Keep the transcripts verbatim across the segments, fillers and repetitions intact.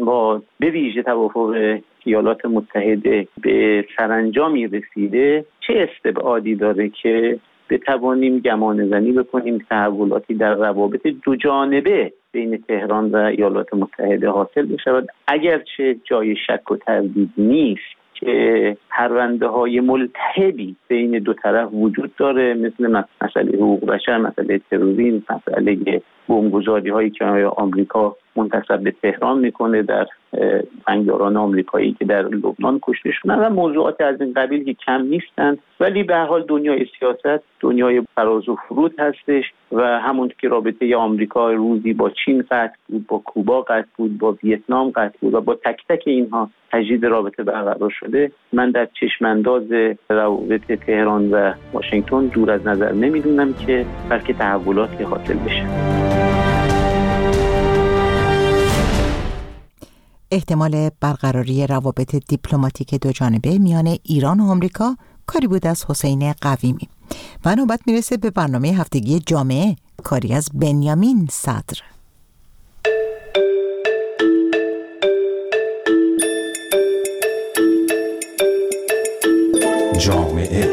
با به ویژه توافق ایالات متحده به سرانجامی رسیده، چه استبعادی داره که بتوانیم گمانه‌زنی بکنیم تحولاتی در روابط دو جانبه بین تهران و ایالات متحده حاصل بشود، اگرچه جای شک و تردید نیست که پرونده‌های ملتهبی بین دو طرف وجود داره، مثل مسئله حقوق بشر، مسئله تروریسم، مسئله بمبگذاری‌هایی که آمریکا منتسب به تهران میکنه در جنگیاران آمریکایی که در لبنان کشته شدن و موضوعات از این قبیل که کم نیستند. ولی به هر حال دنیای سیاست دنیای فراز و فرود هستش و همون که رابطه آمریکا روزی با چین قطع بود، با کوبا قطع بود، با ویتنام قطع بود و با تک تک اینها تجدید رابطه برقرار شده، من در چشمانداز روابط تهران و واشنگتن دور از نظر نمیدونم که بلکه تحولاتی حاصل بشه. احتمال برقراری روابط دیپلماتیک دو جانبه میان ایران و آمریکا کاری بود از حسین قویمی. و نوبت میرسه به برنامه هفتگی جامعه، کاری از بنیامین صدر. جامعه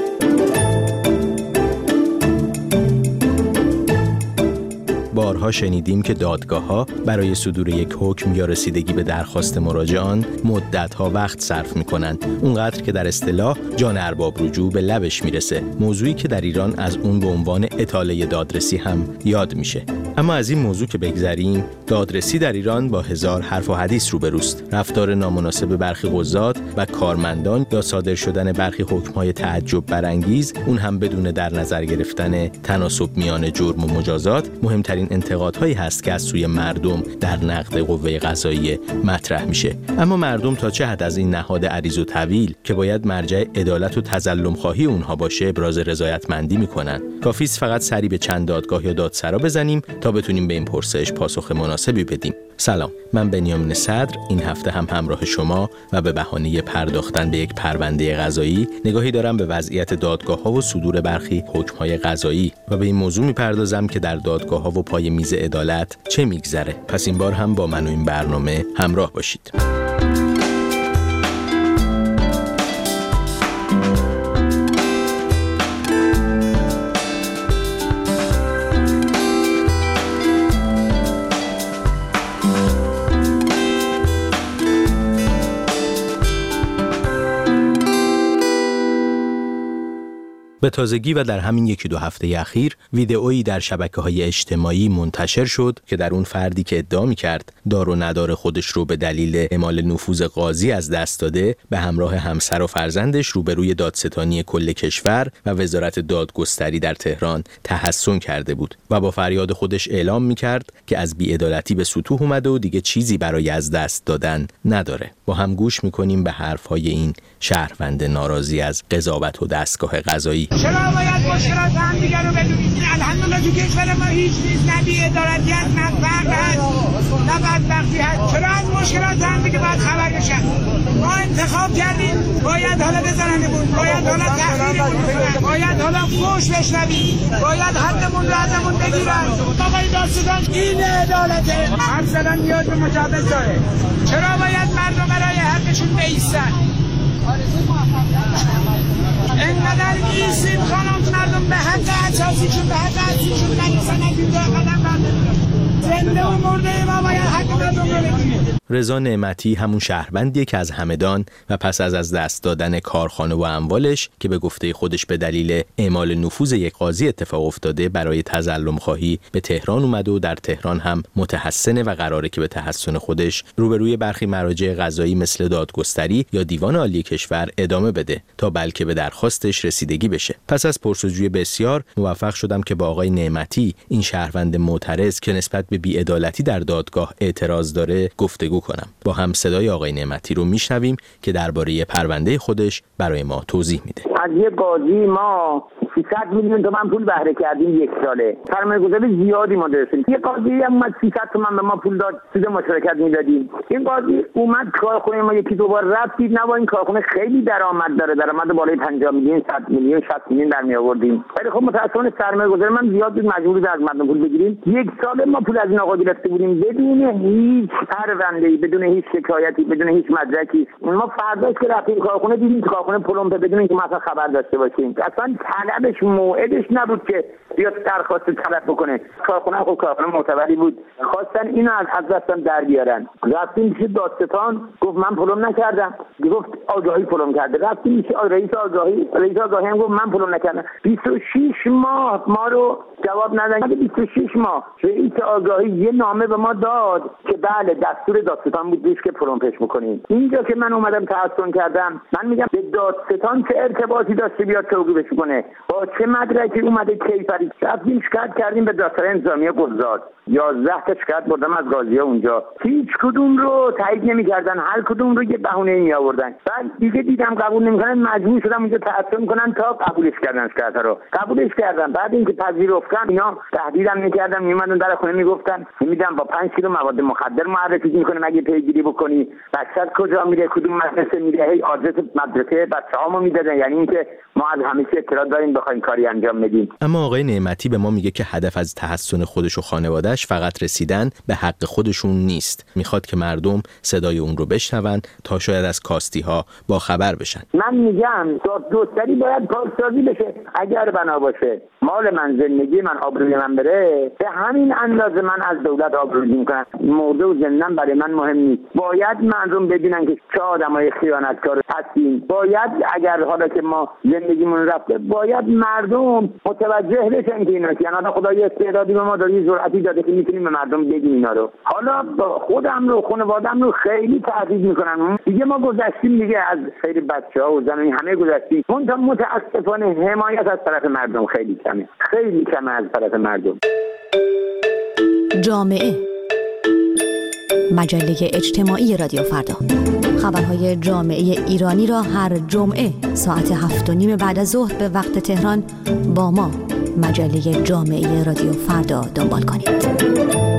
بارها شنیدیم که دادگاه‌ها برای صدور یک حکم یا رسیدگی به درخواست مراجعان مدت‌ها وقت صرف می‌کنند، اونقدر که در اصطلاح جان ارباب رجوع به لبش میرسه، موضوعی که در ایران از اون به عنوان اطاله دادرسی هم یاد میشه. اما از این موضوع که بگذریم، دادرسی در ایران با هزار حرف و حدیث روبروست. رفتار نامناسب برخی قضات و کارمندان یا صادر شدن برخی حکم‌های تعجب برانگیز، اون هم بدون در نظر گرفتن تناسب میان جرم و مجازات، مهمترین انتقادهایی هست که از سوی مردم در نقد قوه قضاییه مطرح میشه. اما مردم تا چه حد از این نهاد عریض و طویل که باید مرجع عدالت و تظلم خواهی اونها باشه ابراز رضایتمندی میکنن؟ کافیست فقط سری به چند دادگاه یا دادسرا بزنیم تا بتونیم به این پرسش پاسخ مناسبی بدیم. سلام، من بنیامین صدر این هفته هم همراه شما و به بهانه پرداختن به یک پرونده قضایی نگاهی دارم به وضعیت دادگاه‌ها و صدور برخی حکم‌های قضایی و به این موضوع می‌پردازم که در دادگاه‌ها و پای میز عدالت چه می‌گذره. پس این بار هم با من و این برنامه همراه باشید. به تازگی و در همین یکی دو هفته اخیر ویدئویی در شبکه‌های اجتماعی منتشر شد که در اون فردی که ادعا می‌کرد دار و ندار خودش رو به دلیل اعمال نفوذ قاضی از دست داده، به همراه همسر و فرزندش روبروی دادستانی کل کشور و وزارت دادگستری در تهران تحصن کرده بود و با فریاد خودش اعلام می‌کرد که از بی‌عدالتی به سطوح اومده و دیگه چیزی برای از دست دادن نداره. با هم گوش می‌کنیم به حرف‌های این شهروند ناراضی از قضاوت و دستگاه قضایی. چرا باید مشکلات هم دیگر رو بدونید؟ الحمدلله تو کشور ما هیچ نیست، نه بی‌عدالتی هست، نه فقر هست، نه بدبختی هست. چرا از مشکلات هم دیگه باید خبر بشن؟ ما انتخاب کردیم، باید حالا بزننمون، باید حالا تحقیرمون کنن، باید حالا فوش بشنویم، باید حدمون رو ازمون بگیرن. آقای دادستان این عدالته. هر زدن نیاز به مجوز داره. چرا باید مردم برای حقشون بایستن؟ اینقدر ایستید خانم مردم به حق اساسیشون به حق اساسیشون نگیسن نگیده قدم بردارن. زنده و مرده ما باید حق مردم رو بگیریم. رضا نعمتی همون شهروندیه که از همدان و پس از از دست دادن کارخانه و اموالش که به گفته خودش به دلیل اعمال نفوذ یک قاضی اتفاق افتاده برای تظلم خواهی به تهران اومده و در تهران هم متحسنه و قراره که به تحسن خودش روبروی برخی مراجع قضایی مثل دادگستری یا دیوان عالی کشور ادامه بده تا بلکه به درخواستش رسیدگی بشه. پس از پرسجوی بسیار موفق شدم که با آقای نعمتی، این شهروند معترض که نسبت به بی‌عدالتی در دادگاه اعتراض داره، گفتگو کنم. با هم صدای آقای نعمتی رو میشنویم که درباره پرونده خودش برای ما توضیح میده. از یه قاضی ما سیصد میلیون تومان پول بهره کردیم یک ساله. سرمایه‌گذاری زیادی ما داشتیم. یه قاضی هم اومد سیصد تومان به ما پول داد، سود مشارکت میدادیم. این قاضی اومد کارخونه ما یکی دو بار رفت دید نه این کارخونه خیلی درآمد داره، درآمد بالای پنجاه میلیون، صد میلیون، شصت میلیون در می آوردیم. ولی خب متأسفانه سرمایه‌گذاری من زیاد بود، مجبور بود از مردم پول بگیریم. یک سال ما پول از این آقا گرفته بودیم بدون هیچ پرونده‌ای، بدون هیچ شکایتی، بدون هیچ مدرکی. ما فرداش که رفتیم کارخونه دیدیم کارخونه پلمپ بدون اینکه ما اصلا خبر داشته باشیم. اصلا طلبش موعدش نبود که بیاد درخواست طلب بکنه. کارخونه خب کارخونه معتبری بود، خواستن اینو از از دستم در بیارن. رفتیم پیش دادستان، گفت من پلم نکردم. گفت آگاهی پلم کرده. رفتیم پیش رئیس آگاهی، رئیس آگاهی هم گفت من پلم نکردم. بیست و شش ماه ما رو جواب ندادن. بیست و شش ماه رئیس آگاهی یه نامه به ما داد که بله دستور دادستان بود بیش که پلمپش بکنیم. اینجا که من اومدم تحسن کردم، من میگم به دادستان چه ارتباطی داشته بیاد توقیفش کنه؟ با چه مدرکی اومده کیفری؟ رفتیم شکایت کردیم به دادسرای انتظامی گلزار. یازده تا شکایت بردم از قاضی‌ها اونجا. هیچ کدوم رو تایید نمی‌کردن، هر کدوم رو یه بهونه می‌آوردن. بعد دیگه دیدم قبول نمی‌کنن، مجبور شدم اونجا تحسن کنن تا قبولش کردن شکایت رو. قبولش کردن. بعد اینکه پذیرفتن اینا تهدیدم می‌کردن، میومدن در خونه میگفتن میدم با پنج کیلو مواد مخدر معرفی می‌کنه اگه پیگیری بکنی. بچه‌ت کجا میره، کدوم مدرسه میره، هی آدرس مدرسه بچه‌هامو میدادن. یعنی اینکه ما از همه چی اطلاع داریم بخوایم کاری انجام بدیم. اما آقای نعمتی به ما میگه که هدف از تحسن خودش و خانواده‌اش فقط رسیدن به حق خودشون نیست. میخواد که مردم صدای اون رو بشنون تا شاید از کاستی‌ها با خبر بشن. من میگم دادگستری باید پاسداری بشه. اگر بنا باشه مال من، زندگی من، آبروی من بره، به همین اندازه من از دولت آبروریزی میکنم. مرده و زندن برای من مهم نیست. باید مردم بدونن که چه آدمای خیانتکار هستیم. باید اگر حالا که ما زندگیمون رفته، باید مردم متوجه بشن که اینا که یعنی خدا یه استعدادی به ما داره، یه جرأتی داده که میتونیم به مردم بگیم اینا رو. حالا خودم رو، خانواده‌ام رو خیلی تهدید میکنن. دیگه ما گذشتیم دیگه از خیلی بچه‌ها و زنانی همه گذشتیم. منتها متاسفانه حمایت از طرف مردم خیلی کمه. خیلی کمه از طرف مردم. جامعه، مجله اجتماعی رادیو فردا. خبرهای جامعه ایرانی را هر جمعه ساعت هفت و نیم بعد از ظهر به وقت تهران با ما مجله جامعه رادیو فردا دنبال کنید.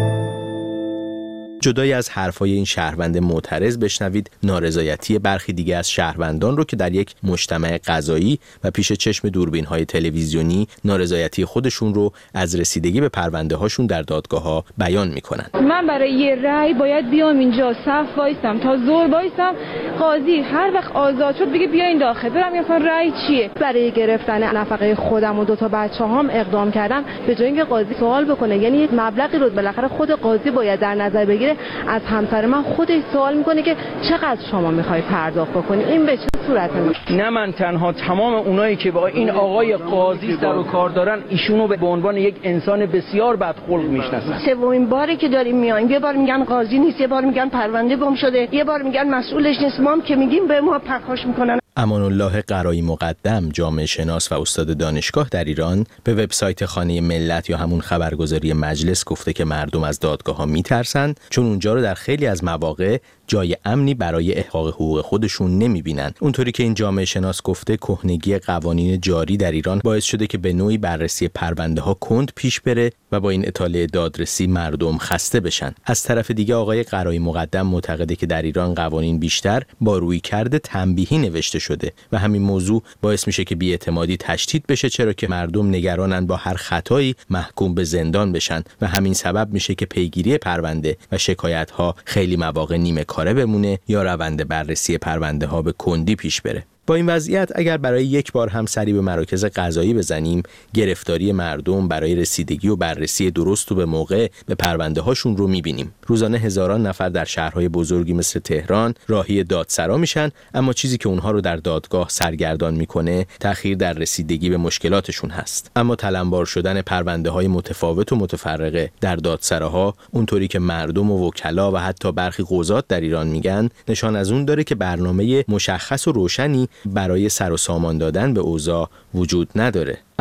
جدای از حرفای این شهروند معترض بشنوید نارضایتی برخی دیگه از شهروندان رو که در یک مجتمع قضایی و پیش چشم دوربین‌های تلویزیونی نارضایتی خودشون رو از رسیدگی به پرونده هاشون در دادگاه‌ها بیان میکنن. من برای یه رأی باید بیام اینجا صف وایسم تا زور وایسم، قاضی هر وقت آزاد شد بگه بیاین داخل، برم مثلا رأی چیه؟ برای گرفتن نفقه خودم و دو تا بچه‌هام اقدام کردم به جای اینکه قاضی سوال بکنه. یعنی یک مبلغی رو بالاخره خود قاضی باید در نظر بگیره. از همسر من خودش سوال میکنه که چقدر شما میخوای پرداخت بکنی، این به چه صورته؟ نه من تنها، تمام اونایی که با این آقای قاضی سر و کار دارن ایشونو به عنوان یک انسان بسیار بدخلق میشناسن. سومین باری که داریم میایم، یه بار میگن قاضی نیست، یه بار میگن پرونده گم شده، یه بار میگن مسئولش نیست. ما هم که میگیم به ما پرخاش میکنن. امان الله قرایی مقدم، جامعه شناس و استاد دانشگاه در ایران، به وبسایت خانه ملت یا همون خبرگزاری مجلس گفته که مردم از دادگاه‌ها میترسن چون اونجا رو در خیلی از مواقع جای امنی برای احقاق حقوق خودشون نمیبینن. اونطوری که این جامعه شناس گفته کهنگی قوانین جاری در ایران باعث شده که به نوعی بررسی پرونده ها کند پیش بره و با این اطاله دادرسی مردم خسته بشن. از طرف دیگه آقای قرایی مقدم معتقده که در ایران قوانین بیشتر با رویکرد تنبیهی نوشته شده و همین موضوع باعث میشه که بی‌اعتمادی تشدید بشه، چرا که مردم نگرانن با هر خطایی محکوم به زندان بشن و همین سبب میشه که پیگیری پرونده و شکایت ها خیلی مواقع نیمه کاره بمونه یا روند بررسی پرونده ها به کندی پیش بره. با این وضعیت اگر برای یک بار هم سری به مراکز قضایی بزنیم، گرفتاری مردم برای رسیدگی و بررسی درست و به موقع به پرونده هاشون رو میبینیم. روزانه هزاران نفر در شهرهای بزرگی مثل تهران راهی دادسرا میشن، اما چیزی که اونها رو در دادگاه سرگردان میکنه تأخیر در رسیدگی به مشکلاتشون هست. اما تلمبار شدن پرونده های متفاوت و متفرقه در دادسراها، اونطوری که مردم و وکلا و حتی برخی قضات در ایران میگن، نشان از اون داره که برنامه مشخص و روشنی برای سر و سامان دادن به اوضاع وجود نداره.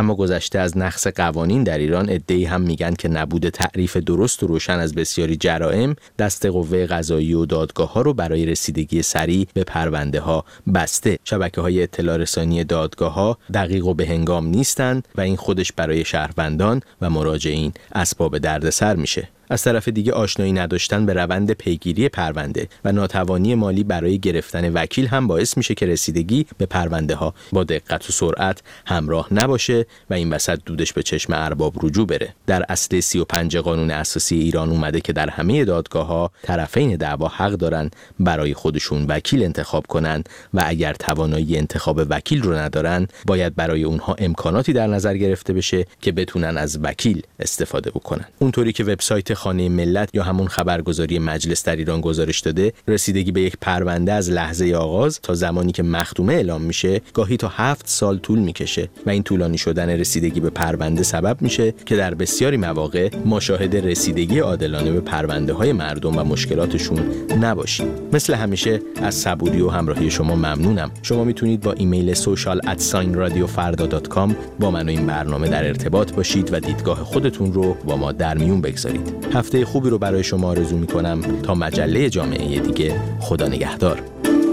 اما گذشته از نقض قوانین در ایران، عده‌ای هم میگن که نبود تعریف درست و روشن از بسیاری جرائم دست قوه قضایی و دادگاه‌ها رو برای رسیدگی سریع به پرونده‌ها بسته. شبکه‌های اطلاع رسانی دادگاه‌ها دقیق و بهنگام نیستند و این خودش برای شهروندان و مراجعین اسباب دردسر میشه. از طرف دیگه آشنایی نداشتن به روند پیگیری پرونده و ناتوانی مالی برای گرفتن وکیل هم باعث میشه که رسیدگی به پرونده ها با دقت و سرعت همراه نباشه و این وسط دودش به چشم ارباب رجوع بره. در اصل سی و پنج قانون اساسی ایران اومده که در همه دادگاه ها طرفین دعوا حق دارن برای خودشون وکیل انتخاب کنن و اگر توانایی انتخاب وکیل رو ندارن باید برای اونها امکاناتی در نظر گرفته بشه که بتونن از وکیل استفاده بکنن. اونطوری که وبسایت خانه ملت یا همون خبرگزاری مجلس در ایران گزارش داده، رسیدگی به یک پرونده از لحظه آغاز تا زمانی که مختومه اعلام میشه گاهی تا هفت سال طول میکشه و این طولانی شدن رسیدگی به پرونده سبب میشه که در بسیاری مواقع ما شاهد رسیدگی عادلانه به پرونده های مردم و مشکلاتشون نباشیم. مثل همیشه از صبوری و همراهی شما ممنونم. شما میتونید با ایمیل سوشال ات رادیو فردا دات کام با من و این برنامه در ارتباط باشید و دیدگاه خودتون رو با ما در میون بگذارید. هفته خوبی رو برای شما آرزو میکنم. تا مجله جامعه دیگه، خدا نگهدار.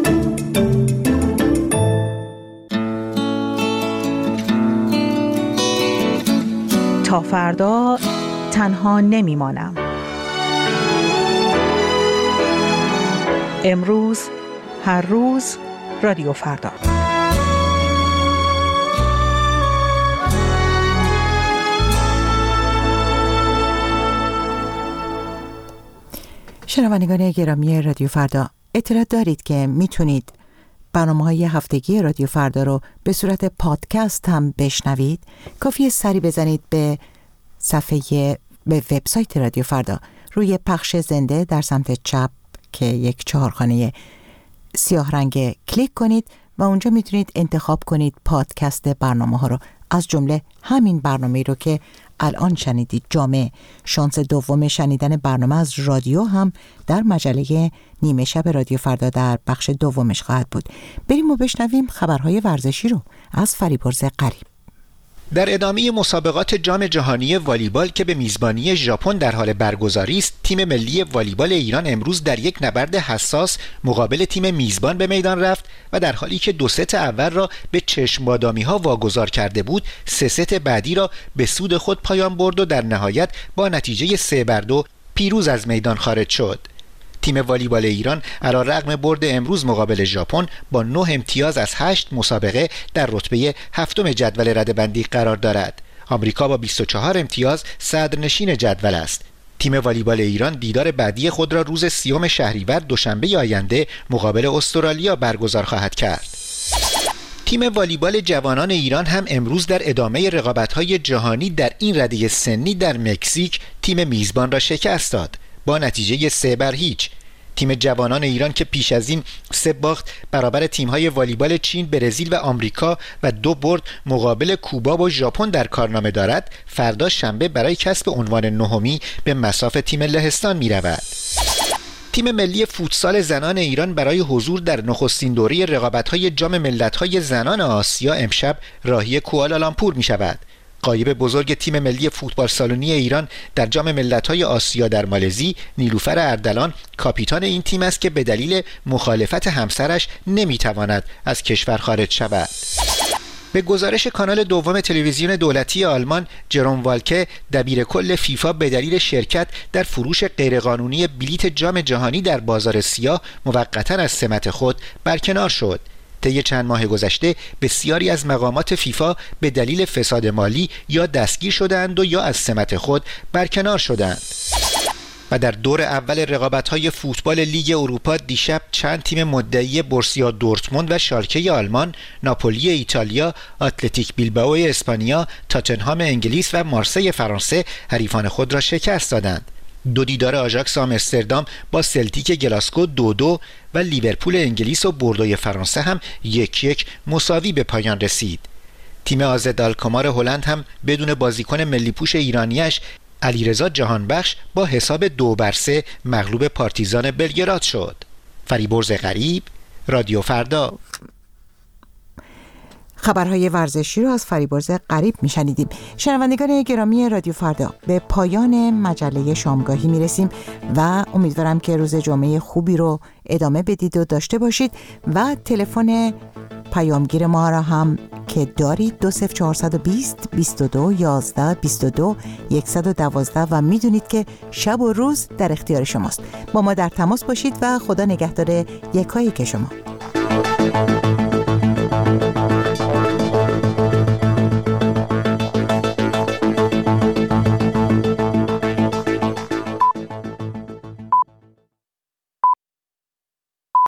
تا فردا تنها نمیمانم. امروز، هر روز، رادیو فردا. شنوندگان گرامی رادیو فردا، اطلاع دارید که میتونید برنامه‌های هفتگی رادیو فردا رو به صورت پادکست هم بشنوید. کافیه سری بزنید به صفحه به وبسایت رادیو فردا، روی پخش زنده در سمت چپ که یک چهارخانه سیاه رنگ کلیک کنید و اونجا میتونید انتخاب کنید پادکست برنامه ها رو، از جمله همین برنامه رو که الان شنیدید، جامعه. شانس دوم شنیدن برنامه از رادیو هم در مجله نیمه شب رادیو فردا در بخش دومش خواهد بود. بریم و بشنویم خبرهای ورزشی رو از فریبرز قریب. در ادامه مسابقات جام جهانی والیبال که به میزبانی ژاپن در حال برگزاری است، تیم ملی والیبال ایران امروز در یک نبرد حساس مقابل تیم میزبان به میدان رفت و در حالی که دو ست اول را به چشم بادامی ها واگذار کرده بود، سه ست بعدی را به سود خود پایان برد و در نهایت با نتیجه سه بر دو پیروز از میدان خارج شد. تیم والیبال ایران علیرغم برد امروز مقابل ژاپن با نه امتیاز از هشت مسابقه در رتبه هفتم جدول رده‌بندی قرار دارد. آمریکا با بیست و چهار امتیاز صدرنشین جدول است. تیم والیبال ایران دیدار بعدی خود را روز سیوم شهریور دوشنبه آینده مقابل استرالیا برگزار خواهد کرد. تیم والیبال جوانان ایران هم امروز در ادامه رقابت‌های جهانی در این رده سنی در مکزیک تیم میزبان را شکست داد با نتیجه سه بر هیچ. تیم جوانان ایران که پیش از این سه باخت برابر تیم‌های والیبال چین، برزیل و آمریکا و دو برد مقابل کوبا و ژاپن در کارنامه دارد، فردا شنبه برای کسب عنوان نهمی به مصاف تیم لهستان می‌رود. تیم ملی فوتسال زنان ایران برای حضور در نخستین دوره رقابت‌های جام ملت‌های زنان آسیا امشب راهی کوالالامپور می‌شود. غایب بزرگ تیم ملی فوتبال سالونی ایران در جام ملت‌های آسیا در مالزی، نیلوفر اردلان، کاپیتان این تیم است که به دلیل مخالفت همسرش نمی‌تواند از کشور خارج شود. به گزارش کانال دوم تلویزیون دولتی آلمان، جروم والکه دبیر کل فیفا به دلیل شرکت در فروش غیرقانونی بلیت جام جهانی در بازار سیاه موقتاً از سمت خود برکنار شد. طی چند ماه گذشته بسیاری از مقامات فیفا به دلیل فساد مالی یا دستگیر شدند و یا از سمت خود برکنار شدند. و در دور اول رقابت‌های فوتبال لیگ اروپا دیشب چند تیم مدعی بورسیا دورتموند و شالکه آلمان، ناپولی ایتالیا، اتلتیک بیلبائو اسپانیا، تاتنهام انگلیس و مارسی فرانسه حریفان خود را شکست دادند. دو دیدار آژاکس آمستردام با سلتیک گلاسکو دو دو و لیورپول انگلیس و بوردوی فرانسه هم یک یک مساوی به پایان رسید. تیم آزد آلکمار هلند هم بدون بازیکن ملی پوش ایرانیش علیرضا جهانبخش با حساب دو بر سه مغلوب پارتیزان بلگراد شد. فریبرز غریب، رادیو فردا. خبرهای ورزشی رو از فریبرز غریب میشنیدیم. شنوندگان گرامی رادیو فردا، به پایان مجله شامگاهی میرسیم و امیدوارم که روز جمعه خوبی رو ادامه بدید و داشته باشید و تلفن پیامگیر ما را هم که دارید دو صفر چهار دو صفر بیست و دو یازده بیست و دو صد و دوازده و میدونید که شب و روز در اختیار شماست. با ما در تماس باشید و خدا نگهدار یکایک شما.